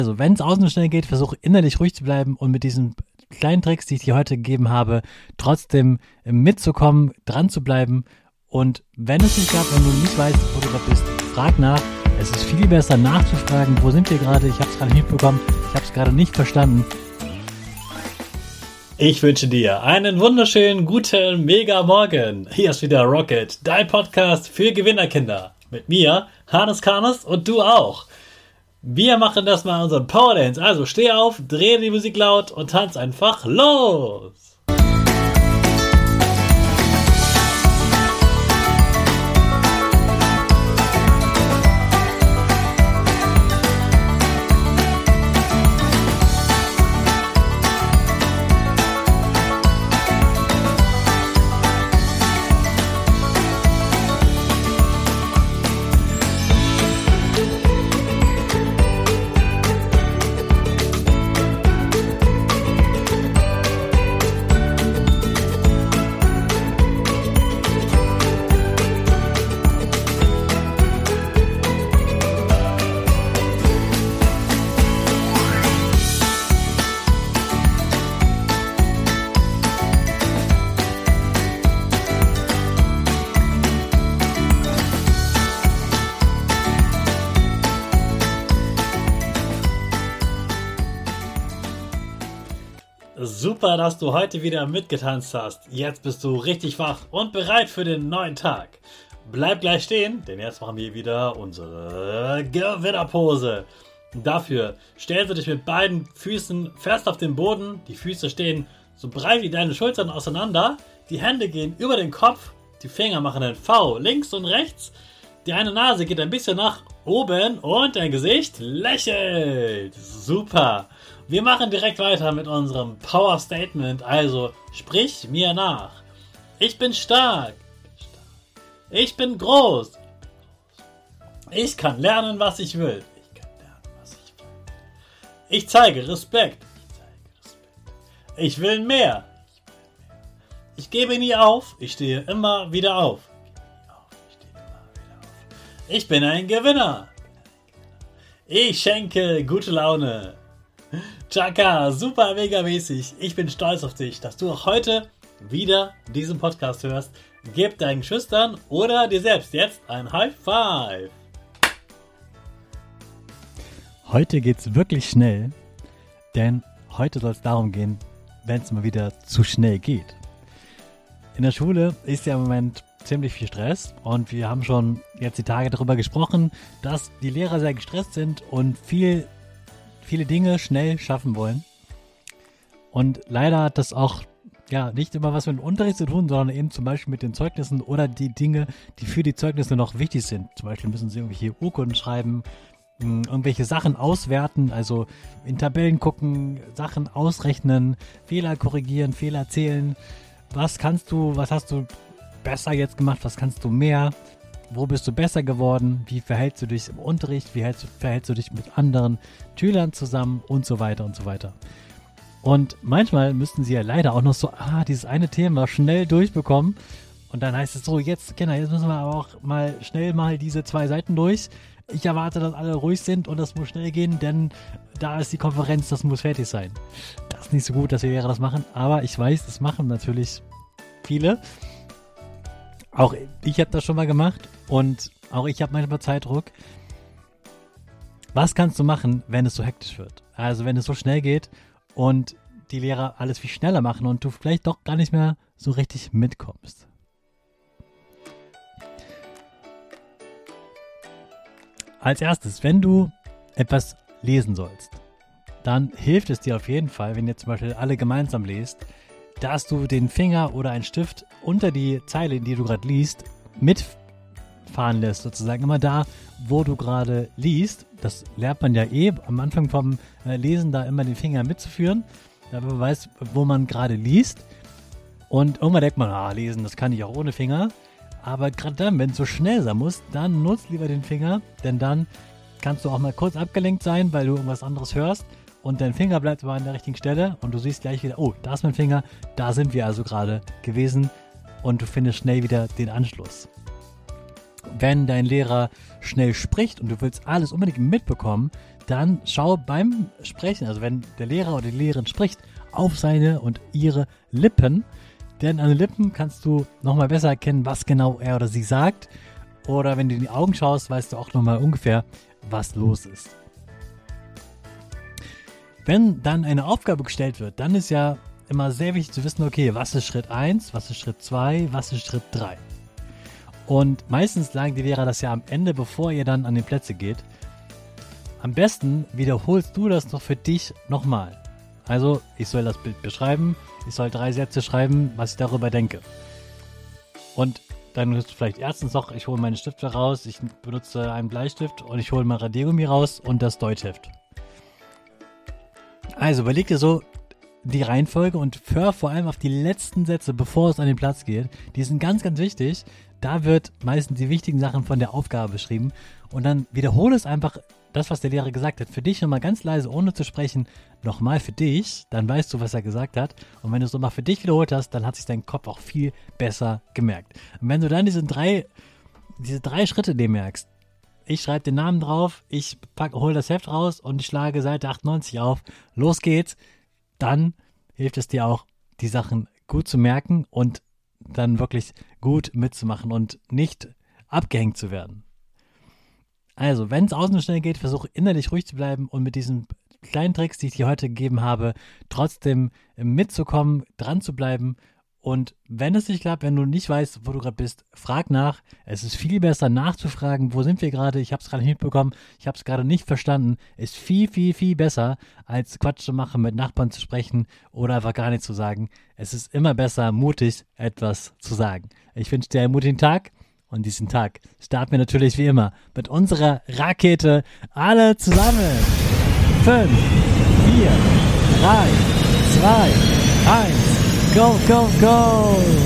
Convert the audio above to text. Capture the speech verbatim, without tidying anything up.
Also wenn es außen schnell geht, versuche innerlich ruhig zu bleiben und mit diesen kleinen Tricks, die ich dir heute gegeben habe, trotzdem mitzukommen, dran zu bleiben. Und wenn es nicht klappt, wenn du nicht weißt, wo du gerade bist, frag nach. Es ist viel besser nachzufragen, wo sind wir gerade? Ich habe es gerade nicht mitbekommen, ich habe es gerade nicht verstanden. Ich wünsche dir einen wunderschönen, guten, mega Morgen. Hier ist wieder Rocket, dein Podcast für Gewinnerkinder. Mit mir, Hannes Karnes und du auch. Wir machen das mal unseren Power Dance. Also steh auf, dreh die Musik laut und tanz einfach los. Super, dass du heute wieder mitgetanzt hast. Jetzt bist du richtig wach und bereit für den neuen Tag. Bleib gleich stehen, denn jetzt machen wir wieder unsere Gewinnerpose. Dafür stellst du dich mit beiden Füßen fest auf den Boden. Die Füße stehen so breit wie deine Schultern auseinander. Die Hände gehen über den Kopf. Die Finger machen ein V links und rechts. Die eine Nase geht ein bisschen nach oben und dein Gesicht lächelt. Super. Wir machen direkt weiter mit unserem Power Statement. Also sprich mir nach. Ich bin stark. Ich bin groß. Ich kann lernen, was ich will. Ich kann lernen, was ich will. Ich zeige Respekt. Ich zeige Respekt. Ich will mehr. Ich gebe nie auf. Ich stehe immer wieder auf. Ich bin ein Gewinner. Ich schenke gute Laune. Chaka, super mega mäßig. Ich bin stolz auf dich, dass du auch heute wieder diesen Podcast hörst. Gib deinen Geschwistern oder dir selbst jetzt ein High Five. Heute geht's wirklich schnell, denn heute soll es darum gehen, wenn es mal wieder zu schnell geht. In der Schule ist ja im Moment ziemlich viel Stress und wir haben schon jetzt die Tage darüber gesprochen, dass die Lehrer sehr gestresst sind und viel viele Dinge schnell schaffen wollen. Und leider hat das auch ja nicht immer was mit dem Unterricht zu tun, sondern eben zum Beispiel mit den Zeugnissen oder die Dinge, die für die Zeugnisse noch wichtig sind. Zum Beispiel müssen sie irgendwelche Urkunden schreiben, irgendwelche Sachen auswerten, also in Tabellen gucken, Sachen ausrechnen, Fehler korrigieren, Fehler zählen. Was kannst du, was hast du besser jetzt gemacht, was kannst du mehr? Wo bist du besser geworden? Wie verhältst du dich im Unterricht? Wie verhältst, verhältst du dich mit anderen Schülern zusammen? Und so weiter und so weiter. Und manchmal müssten sie ja leider auch noch so, ah, dieses eine Thema schnell durchbekommen. Und dann heißt es so, jetzt, Kinder, jetzt müssen wir aber auch mal schnell mal diese zwei Seiten durch. Ich erwarte, dass alle ruhig sind und das muss schnell gehen, denn da ist die Konferenz, das muss fertig sein. Das ist nicht so gut, dass wir das machen, aber ich weiß, das machen natürlich viele. Auch ich habe das schon mal gemacht und auch ich habe manchmal Zeitdruck. Was kannst du machen, wenn es so hektisch wird? Also wenn es so schnell geht und die Lehrer alles viel schneller machen und du vielleicht doch gar nicht mehr so richtig mitkommst. Als erstes, wenn du etwas lesen sollst, dann hilft es dir auf jeden Fall, wenn ihr zum Beispiel alle gemeinsam lest, dass du den Finger oder einen Stift unter die Zeile, die du gerade liest, mitfahren lässt, sozusagen immer da, wo du gerade liest. Das lernt man ja eh am Anfang vom Lesen, da immer den Finger mitzuführen, damit man weiß, wo man gerade liest. Und irgendwann denkt man, ah, lesen, das kann ich auch ohne Finger. Aber gerade dann, wenn es so schnell sein muss, dann nutzt lieber den Finger, denn dann kannst du auch mal kurz abgelenkt sein, weil du irgendwas anderes hörst. Und dein Finger bleibt aber an der richtigen Stelle und du siehst gleich wieder, oh, da ist mein Finger, da sind wir also gerade gewesen und du findest schnell wieder den Anschluss. Wenn dein Lehrer schnell spricht und du willst alles unbedingt mitbekommen, dann schau beim Sprechen, also wenn der Lehrer oder die Lehrerin spricht, auf seine und ihre Lippen. Denn an den Lippen kannst du nochmal besser erkennen, was genau er oder sie sagt. Oder wenn du in die Augen schaust, weißt du auch nochmal ungefähr, was los ist. Wenn dann eine Aufgabe gestellt wird, dann ist ja immer sehr wichtig zu wissen, okay, was ist Schritt eins, was ist Schritt zwei, was ist Schritt drei. Und meistens sagen die Lehrer das ja am Ende, bevor ihr dann an die Plätze geht. Am besten wiederholst du das noch für dich nochmal. Also, ich soll das Bild beschreiben, ich soll drei Sätze schreiben, was ich darüber denke. Und dann ist vielleicht erstens noch, ich hole meine Stifte raus, ich benutze einen Bleistift und ich hole mein Radiergummi raus und das Deutschheft. Also überleg dir so die Reihenfolge und hör vor allem auf die letzten Sätze, bevor es an den Platz geht. Die sind ganz, ganz wichtig. Da wird meistens die wichtigen Sachen von der Aufgabe beschrieben. Und dann wiederhole es einfach, das, was der Lehrer gesagt hat, für dich nochmal ganz leise, ohne zu sprechen, nochmal für dich. Dann weißt du, was er gesagt hat. Und wenn du es nochmal für dich wiederholt hast, dann hat sich dein Kopf auch viel besser gemerkt. Und wenn du dann diese drei, diese drei Schritte dir merkst, ich schreibe den Namen drauf, ich hole das Heft raus und ich schlage Seite achtundneunzig auf, los geht's, dann hilft es dir auch, die Sachen gut zu merken und dann wirklich gut mitzumachen und nicht abgehängt zu werden. Also, wenn es außen schnell geht, versuche innerlich ruhig zu bleiben und mit diesen kleinen Tricks, die ich dir heute gegeben habe, trotzdem mitzukommen, dran zu bleiben. Und wenn es nicht klappt, wenn du nicht weißt, wo du gerade bist, frag nach. Es ist viel besser nachzufragen, wo sind wir gerade, ich habe es gerade nicht mitbekommen, ich habe es gerade nicht verstanden. Ist viel, viel, viel besser, als Quatsch zu machen, mit Nachbarn zu sprechen oder einfach gar nichts zu sagen. Es ist immer besser, mutig etwas zu sagen. Ich wünsche dir einen mutigen Tag und diesen Tag starten wir natürlich wie immer mit unserer Rakete. Alle zusammen. Fünf, vier, drei, zwei, eins. Go, go, go!